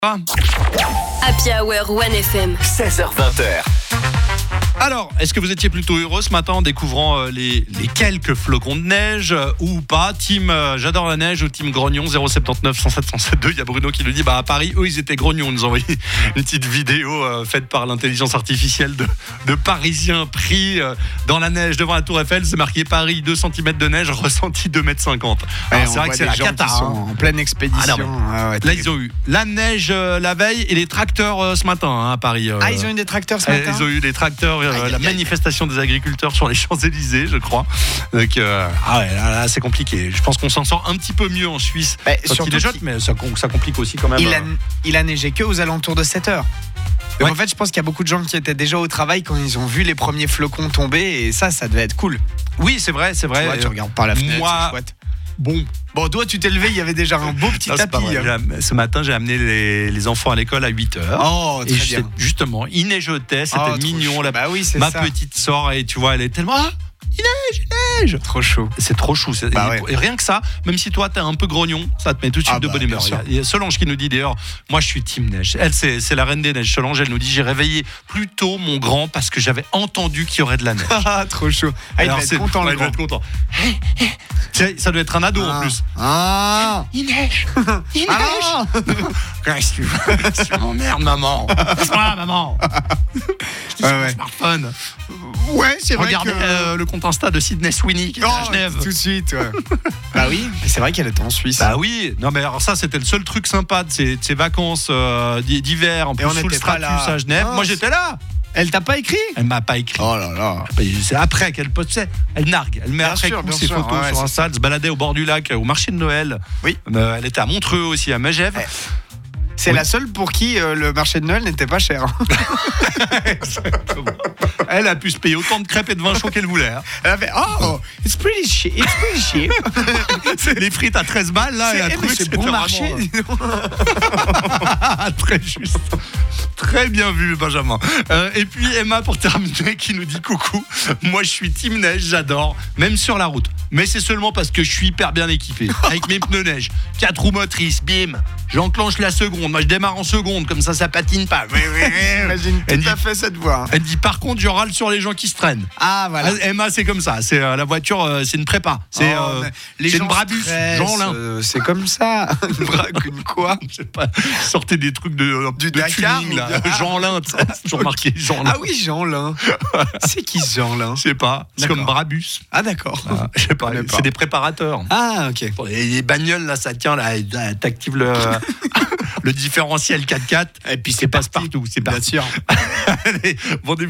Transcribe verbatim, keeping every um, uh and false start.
Happy Hour One F M. seize heures vingt. Alors, est-ce que vous étiez plutôt heureux ce matin en découvrant euh, les, les quelques flocons de neige euh, ou pas? Team euh, j'adore la neige ou team grognon? Zéro sept neuf, cent sept, cent sept deux. Il y a Bruno qui nous dit bah à Paris eux ils étaient grognons. Ils nous ont envoyé une petite vidéo euh, faite par l'intelligence artificielle de, de Parisiens pris euh, dans la neige devant la Tour Eiffel. C'est marqué Paris deux centimètres de neige, ressenti deux mètres cinquante. Ouais, c'est vrai que c'est la cata. Ils sont Hein. en pleine expédition. Ah, non, ah, ouais, Là ils ont eu la neige euh, la veille et les tracteurs euh, ce matin hein, à Paris. Euh, ah ils ont eu des tracteurs ce matin. Ils ont eu des tracteurs, euh, aïe, aïe, la aïe. manifestation des agriculteurs sur les Champs-Élysées, je crois. Donc, euh, ah ouais, là, là, c'est compliqué. Je pense qu'on s'en sort un petit peu mieux en Suisse Bah, quand il déjote, mais ça, ça complique aussi quand même. Il a, euh. il a neigé que aux alentours de sept heures. Donc Ouais. en fait, je pense qu'il y a beaucoup de gens qui étaient déjà au travail quand ils ont vu les premiers flocons tomber et ça, ça devait être cool. Oui, c'est vrai, c'est vrai. Tu vois, tu regardes par la fenêtre, moi, c'est chouette. Bon, Bon, toi, tu t'es levé, il y avait déjà un beau petit ça, c'est pas tapis. vrai. hein. J'ai- Ce matin, j'ai amené les, les enfants à l'école à huit heures. Oh, et très je- bien. justement, il neigeotait, c'était Oh, trop mignon. chou. La, Bah oui, c'est ma ça. petite sort, et tu vois, elle est tellement. Ah, il neige, il neige. Trop chaud. C'est trop chou. c'est- Bah et, ouais. et rien que ça, même si toi t'es un peu grognon, ça te met tout de suite Ah de bah, bonne humeur. bien sûr. Il y a Solange qui nous dit d'ailleurs, moi je suis team neige. Elle c'est, c'est la reine des neiges. Solange, elle nous dit j'ai réveillé plus tôt mon grand parce que j'avais entendu qu'il y aurait de la neige. Ah, trop chaud. Ah, il Alors, va être c'est- content, ouais, le il va grand. être content. C'est- Ça doit être un ado en Ah. plus. Ah. Il neige. Il Ah. Qu'est-ce que tu veux? Tu m'emmerdes, maman. Laisse-moi, maman. Je dis Ouais, sur mon ouais. smartphone. Ouais, c'est vrai Regardez que... euh, le compte Insta de Sydney Sweeney qui est à Oh, Genève. tout de suite, ouais. Bah oui, mais c'est vrai qu'elle était en Suisse. Bah oui, non mais alors ça c'était le seul truc sympa de ces, de ces vacances euh, d'hiver en plus on sous le n'était pas Stratus là. à Genève. Oh, Moi j'étais là. Elle t'a pas écrit? Elle m'a pas écrit. Oh là là. C'est après qu'elle poste, elle nargue, elle met Bien après sûr, coup bien ses sûr, photos ouais, sur c'est Insta, elle se baladait au bord du lac au marché de Noël. Oui. Euh, elle était à Montreux aussi à Megève. Ouais. C'est Oui. la seule pour qui euh, le marché de Noël n'était pas cher. Elle a pu se payer autant de crêpes et de vin chaud qu'elle voulait. Hein. Elle a fait oh, it's pretty cheap, it's pretty cheap. C'est les frites à treize balles là, elle a C'est, trouvé mais que c'est c'était bon vraiment, marché. euh, Très juste. Très bien vu, Benjamin. Euh, et puis Emma, pour terminer, qui nous dit coucou. Moi, je suis team neige, j'adore, même sur la route. Mais c'est seulement parce que je suis hyper bien équipé. Avec mes pneus neige, quatre roues motrices, bim. J'enclenche la seconde. Moi, je démarre en seconde, comme ça, ça patine pas. J'imagine Elle tout dit- à fait cette voix. Elle dit par contre, je râle sur les gens qui se traînent. Ah voilà. Ah, Emma, c'est comme ça. C'est euh, la voiture, euh, c'est une prépa. C'est Oh, euh, mais les c'est gens une Brabus, stressent, Jean-Lin. euh, c'est comme ça. Une braque, une quoi? Je sais pas, sortez des trucs de, Du de Dakar tuning, ou là. bien- Jean-Lin, tu sais, c'est toujours marqué Jean-Lin. Ah oui, Jean-Lin. C'est qui ce Jean-Lin? Je sais pas, c'est D'accord. comme Brabus. Ah d'accord. Ah, je sais pas, Je connais pas. c'est des préparateurs. Ah ok. Pour les, les bagnoles, là, ça tient, là, là, t'actives le, le différentiel quatre quatre, Et puis c'est passe parti. partout. C'est Bien parti. sûr. Allez, bon début.